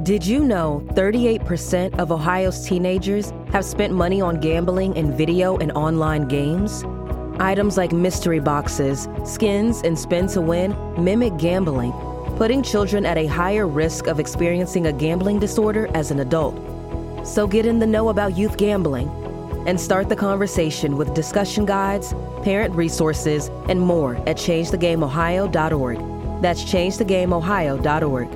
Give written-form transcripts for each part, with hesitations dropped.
Did you know 38% of Ohio's teenagers have spent money on gambling in video and online games? Items like mystery boxes, skins, and spin to win mimic gambling, putting children at a higher risk of experiencing a gambling disorder as an adult. So get in the know about youth gambling and start the conversation with discussion guides, parent resources, and more at changethegameohio.org. That's changethegameohio.org.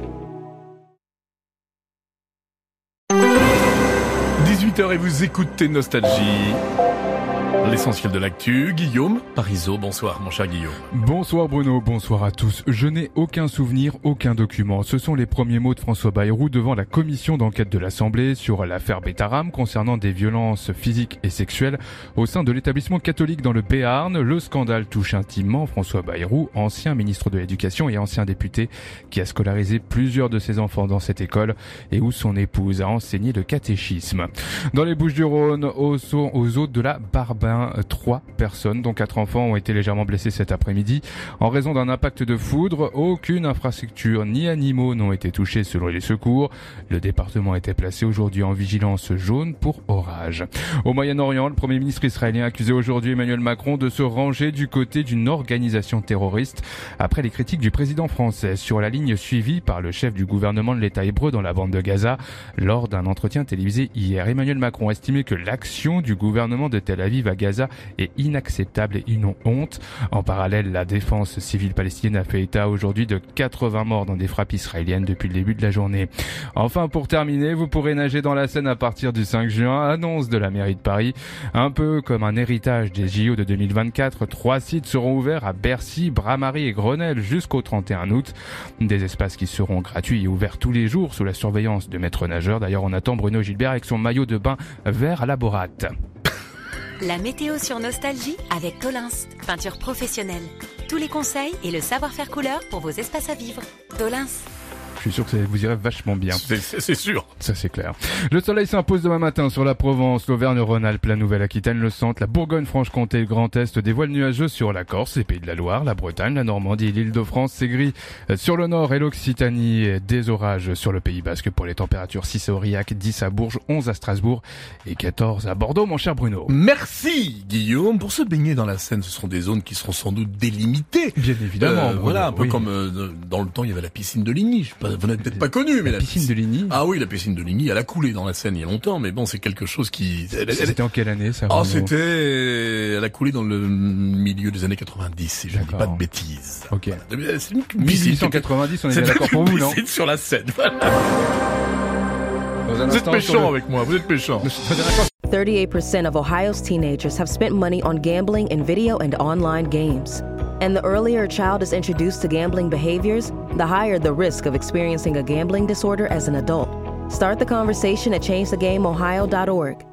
18h et vous écoutez Nostalgie. L'essentiel de l'actu, Guillaume Parisot. Bonsoir mon cher Guillaume. Bonsoir Bruno, bonsoir à tous. Je n'ai aucun souvenir, aucun document. Ce sont les premiers mots de François Bayrou devant la commission d'enquête de l'Assemblée sur l'affaire Betaram concernant des violences physiques et sexuelles au sein de l'établissement catholique dans le Béarn. Le scandale touche intimement François Bayrou, ancien ministre de l'Éducation et ancien député qui a scolarisé plusieurs de ses enfants dans cette école et où son épouse a enseigné le catéchisme. Dans les Bouches-du-Rhône, aux eaux de la Barbin, 3 personnes, dont 4 enfants, ont été légèrement blessés cet après-midi. En raison d'un impact de foudre, aucune infrastructure ni animaux n'ont été touchés selon les secours. Le département a été placé aujourd'hui en vigilance jaune pour orage. Au Moyen-Orient, le Premier ministre israélien a accusé aujourd'hui Emmanuel Macron de se ranger du côté d'une organisation terroriste après les critiques du président français sur la ligne suivie par le chef du gouvernement de l'État hébreu dans la bande de Gaza. Lors d'un entretien télévisé hier, Emmanuel Macron a estimé que l'action du gouvernement de Tel Aviv à Gaza est inacceptable et une honte. En parallèle, la défense civile palestinienne a fait état aujourd'hui de 80 morts dans des frappes israéliennes depuis le début de la journée. Enfin, pour terminer, vous pourrez nager dans la Seine à partir du 5 juin, annonce de la mairie de Paris. Un peu comme un héritage des JO de 2024, 3 sites seront ouverts à Bercy, Bras-Marie et Grenelle jusqu'au 31 août. Des espaces qui seront gratuits et ouverts tous les jours sous la surveillance de maîtres nageurs. D'ailleurs, on attend Bruno Gilbert avec son maillot de bain vert à la Bourrate. La météo sur Nostalgie avec Tolins, peinture professionnelle. Tous les conseils et le savoir-faire couleur pour vos espaces à vivre. Tolins. Je suis sûr que ça vous irait vachement bien. C'est sûr. Ça, c'est clair. Le soleil s'impose demain matin sur la Provence, l'Auvergne-Rhône-Alpes, la Nouvelle-Aquitaine, le Centre, la Bourgogne-Franche-Comté et le Grand Est. Des voiles nuageux sur la Corse, les Pays de la Loire, la Bretagne, la Normandie et l'Île-de-France. C'est gris sur le Nord et l'Occitanie. Des orages sur le Pays Basque pour les températures 6 à Aurillac, 10 à Bourges, 11 à Strasbourg et 14 à Bordeaux, mon cher Bruno. Merci Guillaume. Pour se baigner dans la Seine, ce seront des zones qui seront sans doute délimitées. Bien évidemment. Bruno, voilà, un peu oui. comme dans le temps, il y avait la piscine de Ligny. Vous n'êtes peut-être pas connu, mais la piscine de Ligny. Ah oui, la piscine de Ligny, elle a coulé dans la Seine il y a longtemps, mais bon, c'est quelque chose qui... C'était en quelle année, ça? Elle a coulé dans le milieu des années 90, si je ne dis pas de bêtises. Ok. Voilà. C'est une 1890, on est bien d'accord pour vous, non? C'est sur la Seine, voilà. Vous êtes méchant avec moi, vous êtes méchant. 38% of Ohio's teenagers have spent money on gambling in video and online games. And the earlier a child is introduced to gambling behaviors, the higher the risk of experiencing a gambling disorder as an adult. Start the conversation at changethegameohio.org.